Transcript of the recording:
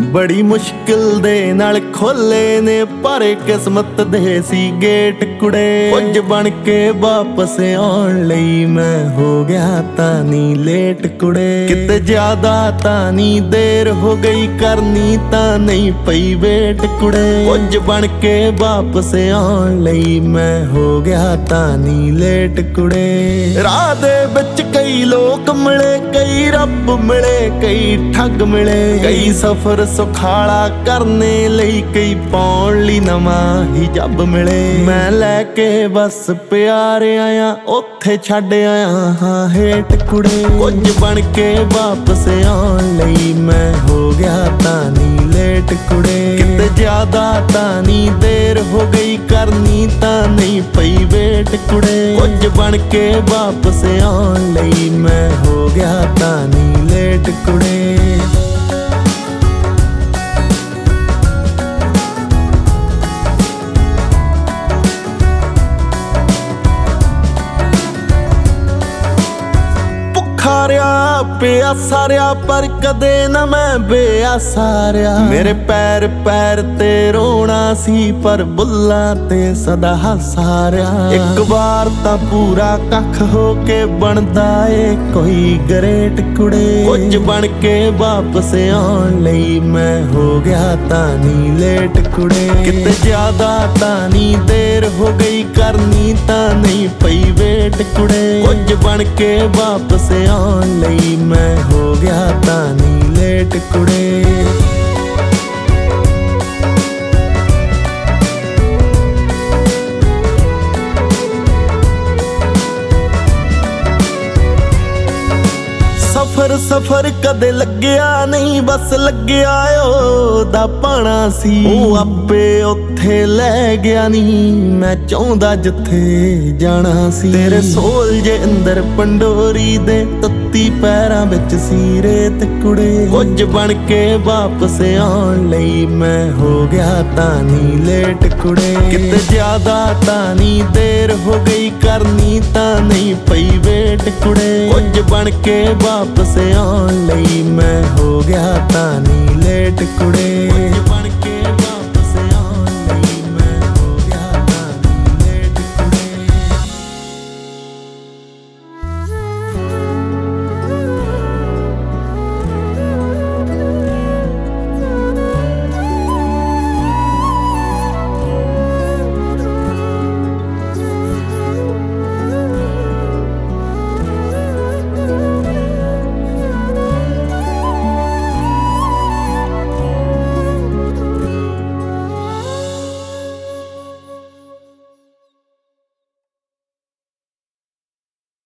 ਬੜੀ ਮੁਸ਼ਕਿਲ ਦੇ ਨਾਲ ਖੋਲੇ ਨੇ ਪਰ ਕਿਸਮਤ ਦੇ ਸੀ ਗੇਟ ਕੁੜੇ। ਕੁਝ ਬਣ ਕੇ ਵਾਪਸ ਆਉਣ ਲਈ ਮੈਂ ਹੋ ਗਿਆ ਤਾਂ ਨੀ ਲੇਟ ਕੁੜੇ। ਕਿਤੇ ਜ਼ਿਆਦਾ ਤਾਂ ਨੀ ਦੇਰ ਹੋ ਗਈ ਕਰਨੀ ਤਾਂ ਨਹੀਂ ਪਈ ਵੇਟ ਕੁੜੇ। ਕੁਝ ਬਣ ਕੇ ਵਾਪਸ ਆਉਣ ਲਈ ਮੈਂ ਹੋ ਗਿਆ ਤਾਂ ਨੀ ਲੇਟ ਕੁੜੇ। ਰਾਹ ਦੇ ਵਿੱਚ ਕਈ ਲੋਕ ਮਿਲੇ, ਕਈ ਰੱਬ ਮਿਲੇ, ਕਈ ਠੱਗ ਮਿਲੇ, ਕਈ ਸਫ਼ਰ ਸੁਖਾਲਾ ਕਰਨੇ ਲਈ, ਕਈ ਪਾਉਣ ਲਈ ਨਵਾਂ ਹੀ ਜੱਬ ਮਿਲੇ। ਮੈਂ ਲੈ ਕੇ ਬਸ ਪਿਆਰ ਆਇਆ, ਉੱਥੇ ਛੱਡ ਆਇਆ ਹਾਂ ਹੇਠ ਕੁੜੇ। ਕੁਝ ਬਣ ਕੇ ਵਾਪਸ ਆਉਣ ਲਈ ਮੈਂ ਹੋ ਗਿਆ ਤਾਂ ਨੀ ਲੇਟ ਕੁੜੇ। ਕਿਤੇ ਜ਼ਿਆਦਾ ਤਾਂ ਨੀ ਦੇਰ ਹੋ ਗਈ ਕਰਨੀ ਤਾਂ ਨਹੀਂ ਪਈ ਵੇਟ ਕੁੜੇ। ਕੁਝ ਬਣ ਕੇ ਵਾਪਸ ਆਉਣ ਲਈ ਮੈਂ ਹੋ ਗਿਆ ਤਾਂ ਨੀ ਲੇਟ ਕੁੜੇ। ਖਾਰਿਆ ਪਿਆਸਾ ਰਿਆ ਪਰ ਕਦੇ ਨਾ ਮੈਂ ਬੇਆਸਾ ਰਿਆ। ਮੇਰੇ ਪੈਰ ਪੈਰ ਤੇ ਰੋਣਾ ਸੀ ਪਰ ਬੁੱਲਾਂ ਤੇ ਸਦਾ ਹਾਸਾ ਰਿਆ। ਇੱਕ ਵਾਰ ਤਾਂ ਪੂਰਾ ਕੱਖ ਹੋ ਕੇ ਬਣਦਾ ਏ ਕੋਈ ਗਰੇਟ ਕੁੜੇ। ਕੁਝ ਬਣ ਕੇ ਵਾਪਸ ਆਉਣ ਲਈ ਮੈਂ ਹੋ ਗਿਆ ਤਾਂ ਨੀ ਲੇਟ ਕੁੜੇ। ਕਿਤੇ ਜ਼ਿਆਦਾ ਤਾਂ ਨੀ ਦੇਰ ਹੋ ਗਈ ਕਰਨੀ ਤਾਂ ਨਹੀਂ ਪਈ ਵੇਟ ਕੁੜੇ। ਕੁਝ ਬਣ ਕੇ ਵਾਪਸ ਆਉਣ ਲਈ ਮੈਂ ਹੋ ਗਿਆ ਤਾਂ ਨੀ ਲੇਟ ਕੁੜੇ। ਸਫਰ ਕਦੇ ਲੱਗਿਆ ਨਹੀਂ, ਬਸ ਲੱਗਿਆ ਉਹਦਾ ਪਾਣਾ ਸੀ। ਉਹ ਆਪੇ ਉੱਥੇ ਲੈ ਗਿਆ ਨਹੀਂ, ਮੈਂ ਚਾਹੁੰਦਾ ਜਿੱਥੇ ਜਾਣਾ ਸੀ। ਤੇਰੇ ਸੋਲ ਜੇ ਅੰਦਰ ਪੰਡੋਰੀ ਦੇ ਤੱਤੀ ਪੈਰਾਂ ਵਿੱਚ ਸੀ ਰੇਤ ਕੁੜੇ। ਕੁਝ ਬਣ ਕੇ ਵਾਪਸ ਆਉਣ ਲਈ ਮੈਂ ਹੋ ਗਿਆ ਤਾਂ ਨੀ ਲੇਟ ਕੁੜੇ। ਕਿਤੇ ਜ਼ਿਆਦਾ ਤਾਂ ਨੀ ਦੇਰ ਹੋ ਗਈ ਕਰਨੀ ਤਾਂ ਨਹੀਂ ਪਈ ਵੇਟ ਕੁੜੇ। ਕੁਝ ਬਣ ਕੇ ਵਾਪਸ ਆਉਣ ਲਈ ਮੈਂ ਹੋ ਗਿਆ ਤਾਂ ਨੀ ਲੇਟ ਕੁੜੇ।